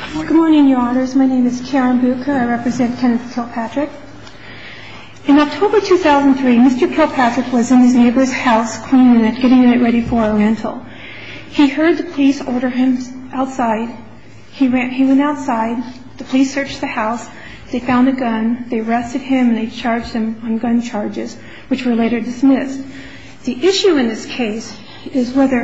Good morning, Your Honors. My name is Karen Buca. I represent Kenneth Kilpatrick. In October 2003, Mr. Kilpatrick was in his neighbor's house cleaning it, getting it ready for a rental. He heard the police order him outside. He went outside. The police searched the house. They found a gun. They arrested him, and they charged him on gun charges, which were later dismissed. The issue in this case is whether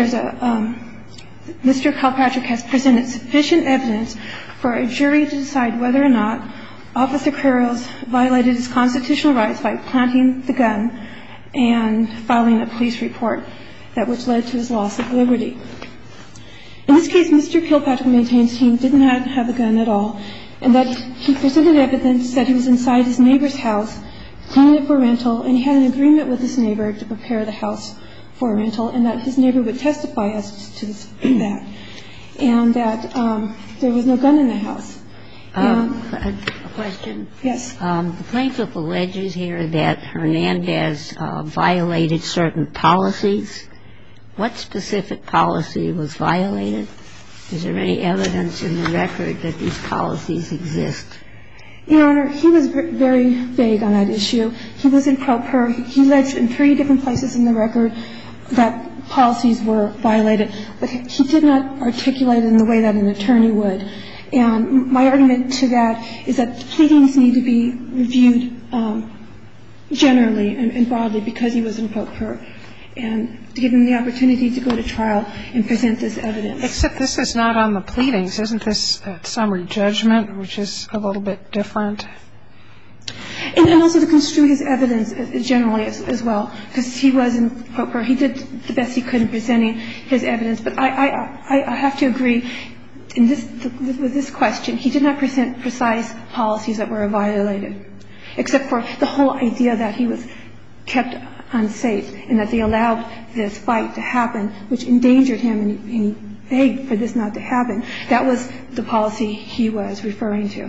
Mr. Kilpatrick has presented sufficient evidence for a jury to decide whether or not Officer Carrillo violated his constitutional rights by planting the gun and filing a police report which led to his loss of liberty. In this case, Mr. Kilpatrick maintains he did not have a gun at all, and that he presented evidence that he was inside his neighbor's house cleaning it for rental, and he had an agreement with his neighbor to prepare the house for rental, and that his neighbor would testify as to that, and that there was no gun in the house. A question? Yes. The plaintiff alleges here that Hernandez violated certain policies. What specific policy was violated? Is there any evidence in the record that these policies exist? Your Honor, he was very vague on that issue. He was in pro per. He alleged in 3 different places in the record that policies were violated, but he did not articulate it in the way that an attorney would. And my argument to that is that the pleadings need to be reviewed generally and broadly because he was in pro per, and to give him the opportunity to go to trial and present this evidence. Except this is not on the pleadings. Isn't this a summary judgment, which is a little bit different? And also to construe his evidence generally as well, because he was in pro per. He did the best he could in presenting his evidence. But I have to agree with this question. He did not present precise policies that were violated, except for the whole idea that he was kept unsafe and that they allowed this fight to happen, which endangered him, and he begged for this not to happen. That was the policy he was referring to,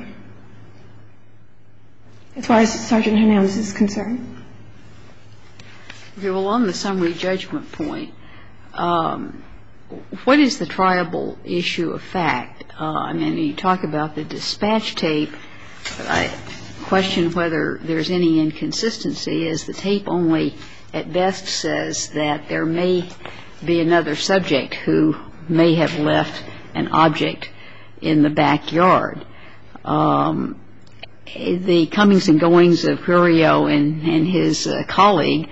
as far as Sergeant Hernandez is concerned. Okay, well, on the summary judgment point, what is the triable issue of fact? I mean, you talk about the dispatch tape, but I question whether there's any inconsistency, as the tape only at best says that there may be another subject who may have left an object in the backyard. The comings and goings of Carrillo and his colleague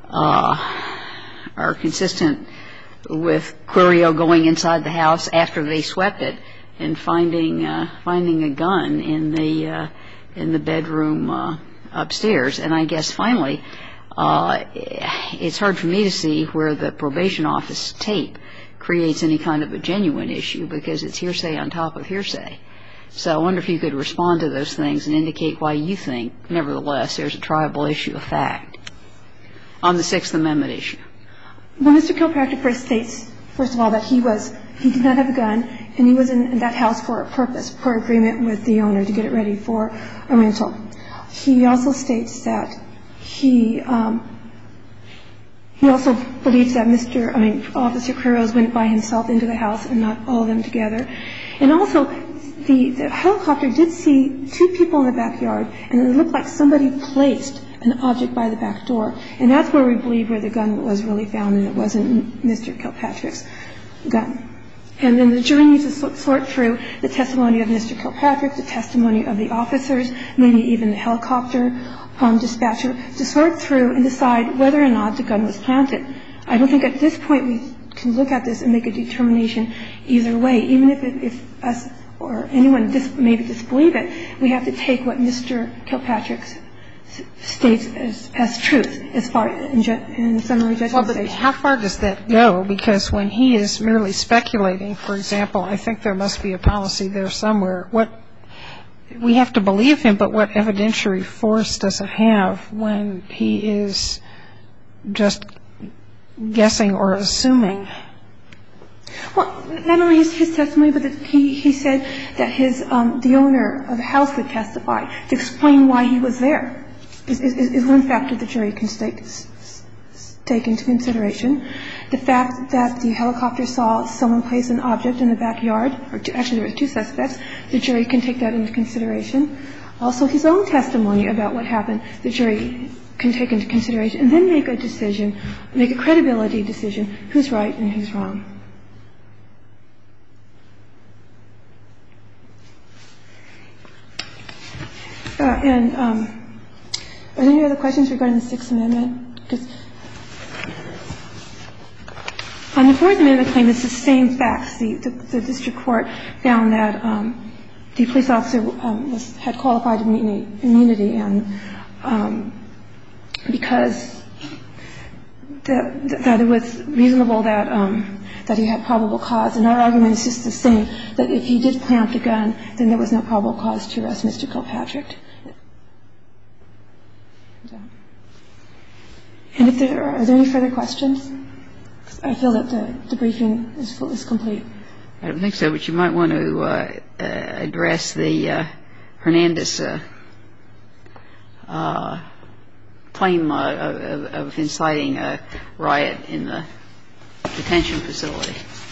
are consistent with Carrillo going inside the house after they swept it and finding a gun in the bedroom upstairs. And I guess finally, it's hard for me to see where the probation office tape creates any kind of a genuine issue, because it's hearsay on top of hearsay. So I wonder if you could respond to those things and indicate why you think, nevertheless, there's a triable issue of fact on the Sixth Amendment issue. Well, Mr. Kilpatrick first states, first of all, that he did not have a gun, and he was in that house for a purpose, per agreement with the owner to get it ready for a rental. He also states that he also believes that Officer Carrillo went by himself into the house and not all of them together. And also, the helicopter did see 2 people in the backyard, and it looked like somebody placed an object by the back door. And that's where we believe where the gun was really found, and it wasn't Mr. Kilpatrick's gun. And then the jury needs to sort through the testimony of Mr. Kilpatrick, the testimony of the officers, maybe even the helicopter dispatcher, to sort through and decide whether or not the gun was planted. I don't think at this point we can look at this and make a determination either way. Even if us or anyone maybe disbelieve it, we have to take what Mr. Kilpatrick states as truth as far in summary judgment stage. Well, but how far does that go? Because when he is merely speculating, for example, I think there must be a policy there somewhere. We have to believe him, but what evidentiary force does it have when he is just guessing or assuming? Well, not only his testimony, but he said that the owner of the house would testify to explain why he was there. Is one factor the jury can take into consideration. The fact that the helicopter saw someone place an object in the backyard, actually there were two suspects, the jury can take that into consideration. Also, his own testimony about what happened, the jury can take into consideration, and then make a decision, make a credibility decision, who's right and who's wrong. Are there any other questions regarding the Sixth Amendment? Because on the Fourth Amendment claim, it's the same facts. The district court found that the police officer had qualified immunity, and because that it was reasonable that he had probable cause. And our argument is just the same, that if he did plant the gun, then there was no probable cause to arrest Mr. Kilpatrick. And if are there any further questions? I feel that the briefing is complete. I don't think so, but you might want to address the Hernandez claim of inciting a riot in the detention facility.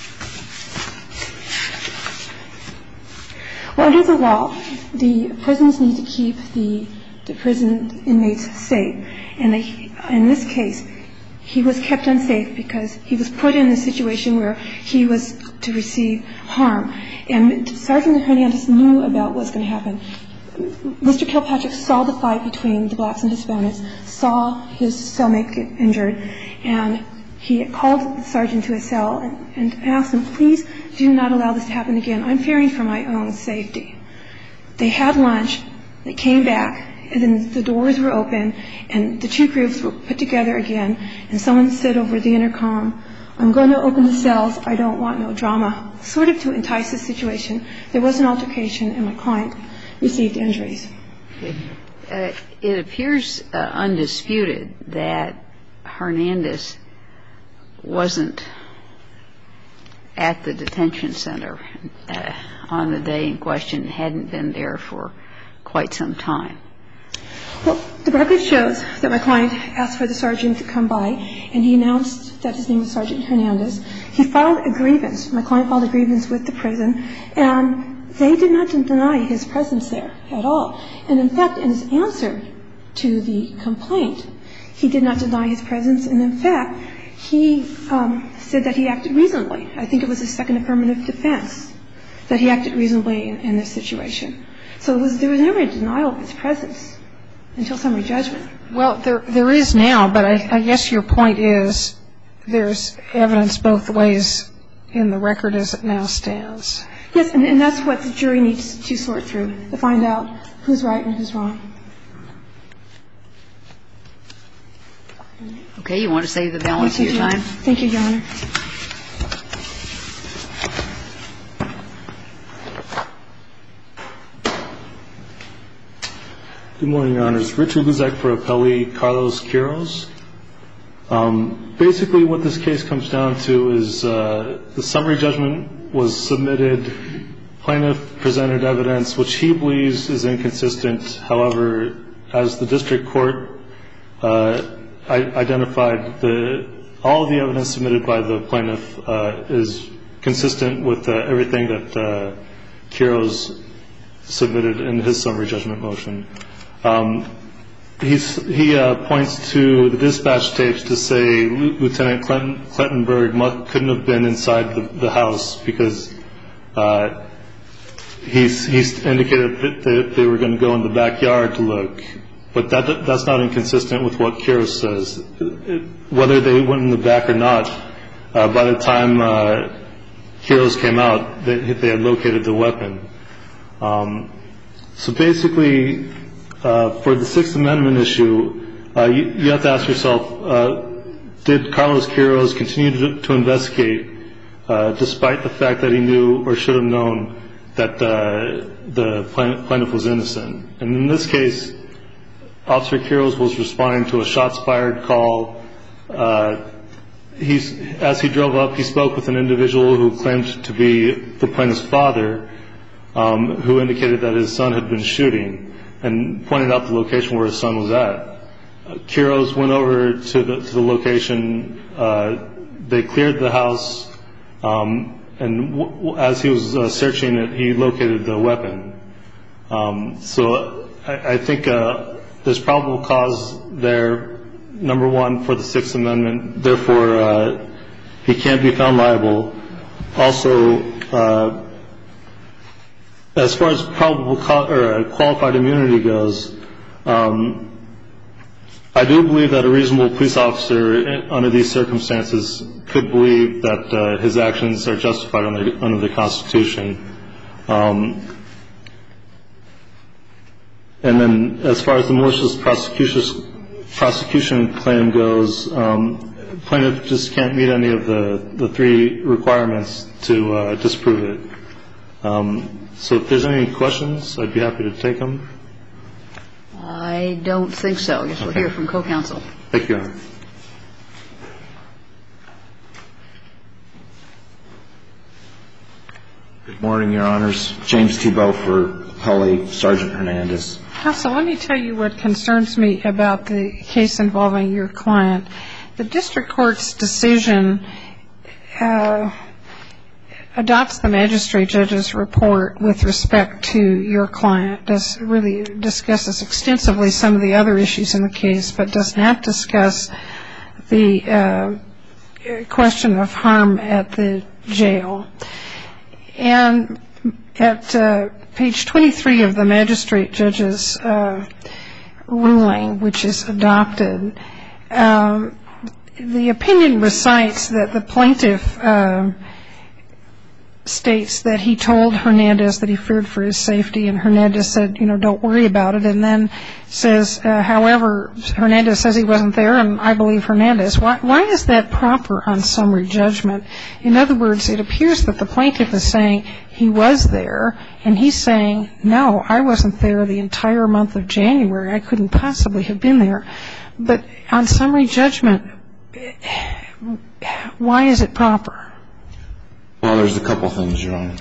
Well, under the law, the prisons need to keep the prison inmates safe. And in this case, he was kept unsafe because he was put in a situation where he was to receive harm. And Sergeant Hernandez knew about what was going to happen. Mr. Kilpatrick saw the fight between the blacks and Hispanics, saw his cellmate get injured, and he called the sergeant to his cell and asked him, please do not allow this to happen again. I'm fearing for my own safety. They had lunch. They came back. And then the doors were open, and the two groups were put together again, and someone said over the intercom, I'm going to open the cells. I don't want no drama, sort of to entice the situation. There was an altercation, and my client received injuries. It appears undisputed that Hernandez wasn't at the detention center on the day in question, hadn't been there for quite some time. Well, the record shows that my client asked for the sergeant to come by, and he announced that his name was Sergeant Hernandez. He filed a grievance. My client filed a grievance with the prison, and they did not deny his presence there at all. And, in fact, in his answer to the complaint, he did not deny his presence. And, in fact, he said that he acted reasonably. I think it was his second affirmative defense, that he acted reasonably in this situation. So there was never a denial of his presence until summary judgment. Well, there is now, but I guess your point is there's evidence both ways in the record as it now stands. Yes, and that's what the jury needs to sort through, to find out who's right and who's wrong. Okay, you want to save the balance of your time? Thank you, Your Honor. Good morning, Your Honors. Richard Luzak for Appellee Carlos Quiroz. Basically, what this case comes down to is the summary judgment was submitted. Plaintiff presented evidence which he believes is inconsistent. However, as the district court identified, all of the evidence submitted by the plaintiff is consistent with everything that Quiroz submitted in his summary judgment motion. He points to the dispatch tapes to say Lieutenant Klettenberg couldn't have been inside the house because he's indicated that they were going to go in the backyard to look. But that's not inconsistent with what Quiroz says. Whether they went in the back or not, by the time Quiroz came out, they had located the weapon. So basically, for the Sixth Amendment issue, you have to ask yourself, did Carlos Quiroz continue to investigate despite the fact that he knew or should have known that the plaintiff was innocent? And in this case, Officer Quiroz was responding to a shots-fired call. As he drove up, he spoke with an individual who claimed to be the plaintiff's father, who indicated that his son had been shooting and pointed out the location where his son was at. Quiroz went over to the location. They cleared the house, and as he was searching it, he located the weapon. So I think there's probable cause there, number one, for the Sixth Amendment. Therefore, he can't be found liable. Also, as far as probable qualified immunity goes, I do believe that a reasonable police officer under these circumstances could believe that his actions are justified under the Constitution. And then as far as the malicious prosecution claim goes, plaintiff just can't meet any of the three requirements to disprove it. So if there's any questions, I'd be happy to take them. I don't think so. I guess we'll hear from co-counsel. Thank you, Your Honor. Good morning, Your Honors. James Thibault for Appellee Sergeant Hernandez. Counsel, let me tell you what concerns me about the case involving your client. The district court's decision adopts the magistrate judge's report with respect to your client, really discusses extensively some of the other issues in the case, but does not discuss the question of harm at the jail. And at page 23 of the magistrate judge's ruling, which is adopted, the opinion recites that the plaintiff states that he told Hernandez that he feared for his safety, and Hernandez said, don't worry about it, and then says, however, Hernandez says he wasn't there, and I believe Hernandez. Why is that proper on summary judgment? In other words, it appears that the plaintiff is saying he was there, and he's saying, no, I wasn't there the entire month of January. I couldn't possibly have been there. But on summary judgment, why is it proper? Well, there's a couple things, Your Honor.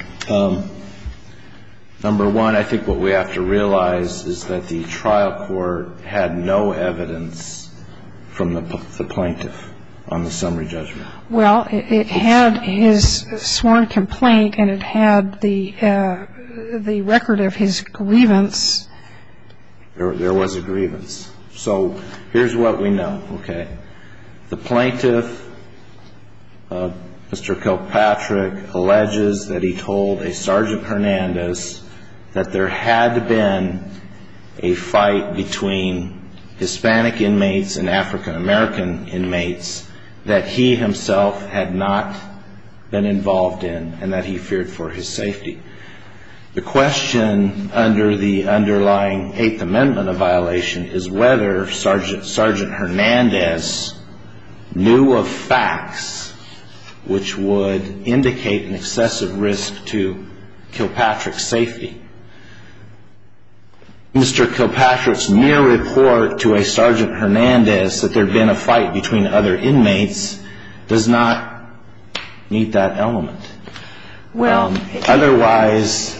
Number one, I think what we have to realize is that the trial court had no evidence from the plaintiff on the summary judgment. Well, it had his sworn complaint, and it had the record of his grievance. There was a grievance. So here's what we know, okay? The plaintiff, Mr. Kilpatrick, alleges that he told a Sergeant Hernandez that there had been a fight between Hispanic inmates and African American inmates that he himself had not been involved in and that he feared for his safety. The question under the underlying Eighth Amendment of violation is whether Sergeant Hernandez knew of facts which would indicate an excessive risk to Kilpatrick's safety. Mr. Kilpatrick's mere report to a Sergeant Hernandez that there had been a fight between other inmates does not meet that element. Well, otherwise,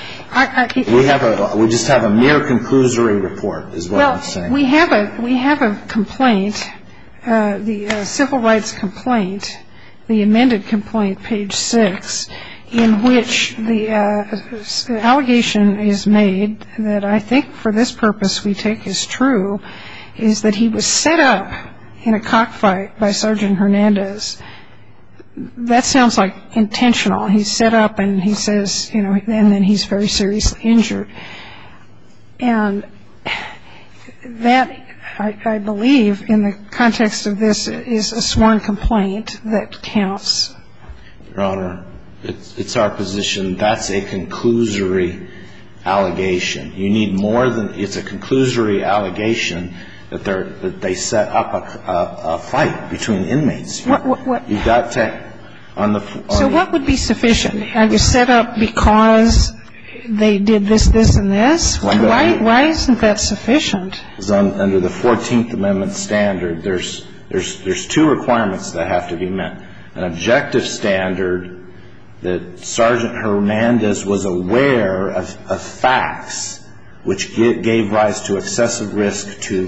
we just have a mere conclusory report, is what I'm saying. We have a complaint, the civil rights complaint, the amended complaint, page 6, in which the allegation is made that I think for this purpose we take as true, is that he was set up in a cockfight by Sergeant Hernandez. That sounds like intentional. He's set up and he says, and then he's very seriously injured. And that, I believe, in the context of this, is a sworn complaint that counts. Your Honor, it's our position that's a conclusory allegation. You need more than it's a conclusory allegation that they set up a fight between inmates. You've got to So what would be sufficient? I was set up because they did this, this, and this? Why isn't that sufficient? Under the 14th Amendment standard, there's two requirements that have to be met. An objective standard that Sergeant Hernandez was aware of facts which gave rise to excessive risk to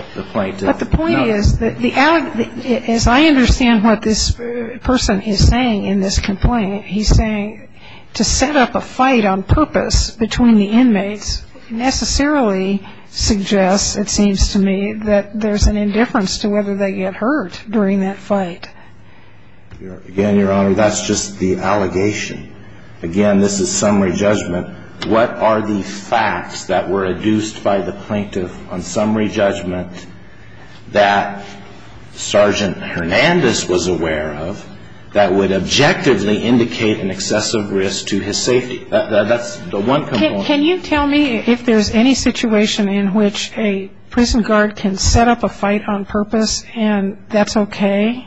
the plaintiff. But the point is that as I understand what this person is saying in this complaint, he's saying to set up a fight on purpose between the inmates necessarily suggests, it seems to me, that there's an indifference to whether they get hurt during that fight. Again, Your Honor, that's just the allegation. Again, this is summary judgment. What are the facts that were adduced by the plaintiff on summary judgment that Sergeant Hernandez was aware of that would objectively indicate an excessive risk to his safety? That's the one component. Can you tell me if there's any situation in which a prison guard can set up a fight on purpose and that's okay?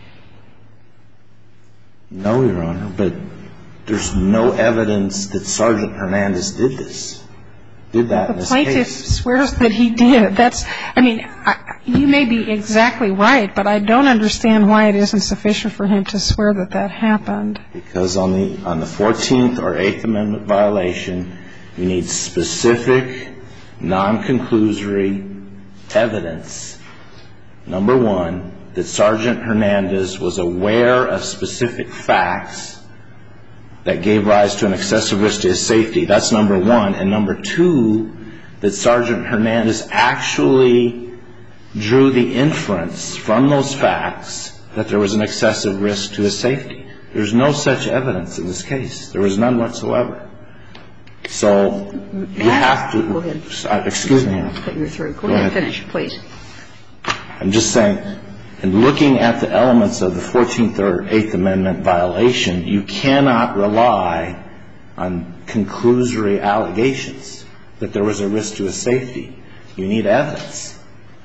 No, Your Honor, but there's no evidence that Sergeant Hernandez did this, did that in this case. The plaintiff swears that he did. You may be exactly right, but I don't understand why it isn't sufficient for him to swear that that happened. Because on the 14th or 8th Amendment violation, you need specific, non-conclusory evidence, number one, that Sergeant Hernandez was aware of specific facts that gave rise to an excessive risk to his safety. That's number one. And number two, that Sergeant Hernandez actually drew the inference from those facts that there was an excessive risk to his safety. There's no such evidence in this case. There was none whatsoever. So you have to. Go ahead. Excuse me. I'll put you through. Go ahead. Finish, please. I'm just saying, in looking at the elements of the 14th or 8th Amendment violation, you cannot rely on conclusory allegations that there was a risk to his safety. You need evidence.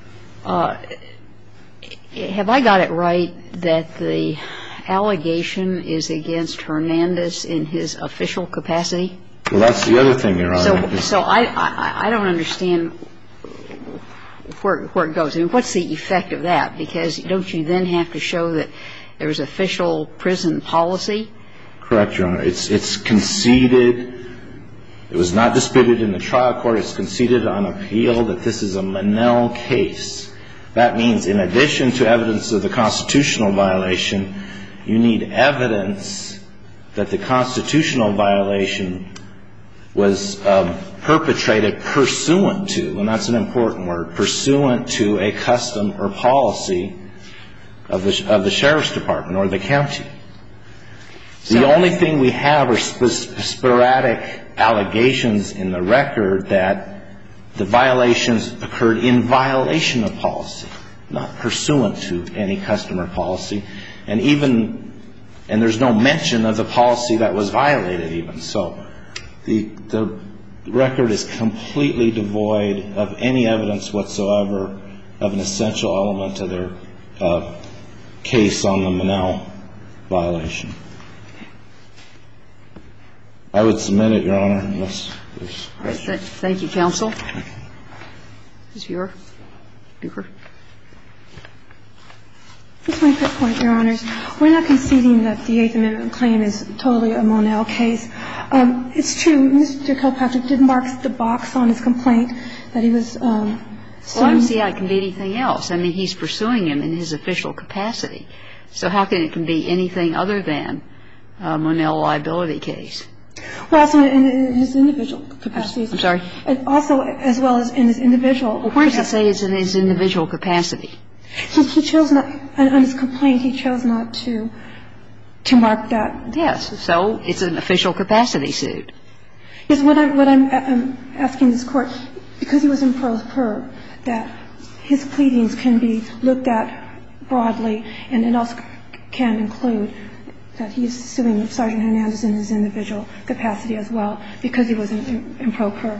Have I got it right that the allegation is against Hernandez in his official capacity? Well, that's the other thing, Your Honor. So I don't understand where it goes. I mean, what's the effect of that? Because don't you then have to show that there was official prison policy? Correct, Your Honor. It's conceded. It was not disputed in the trial court. It's conceded on appeal that this is a Monell case. That means in addition to evidence of the constitutional violation, you need evidence that the constitutional violation was perpetrated pursuant to, and that's an important word, pursuant to a custom or policy of the Sheriff's Department or the county. The only thing we have are sporadic allegations in the record that the violations occurred in violation of policy, not pursuant to any custom or policy. And there's no mention of the policy that was violated even. So the record is completely devoid of any evidence whatsoever of an essential element of their case on the Monell violation. I would submit it, Your Honor, unless there's questions. Thank you, counsel. Ms. Bucher. Just one quick point, Your Honors. We're not conceding that the Eighth Amendment claim is totally a Monell case. It's true, Mr. Kilpatrick did mark the box on his complaint that he was Well, I don't see how it can be anything else. I mean, he's pursuing him in his official capacity. So how can it be anything other than a Monell liability case? Well, also in his individual capacity. I'm sorry? Also, as well as in his individual. Well, where does it say it's in his individual capacity? He chose not, on his complaint, he chose not to mark that. Yes. So it's an official capacity suit. Yes. What I'm asking this Court, because he was in pro per, that his pleadings can be looked at broadly, and it also can include that he's suing Sergeant Hernandez in his individual capacity as well, because he was in pro per.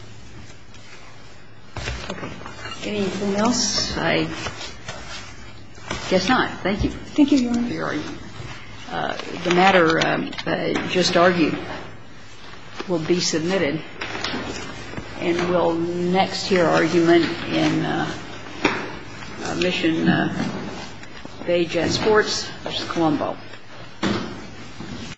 Okay. Anything else? I guess not. Thank you. Thank you, Your Honor. For your argument. The matter just argued will be submitted, and we'll next hear argument in Mission Bay Jet Sports v. Colombo.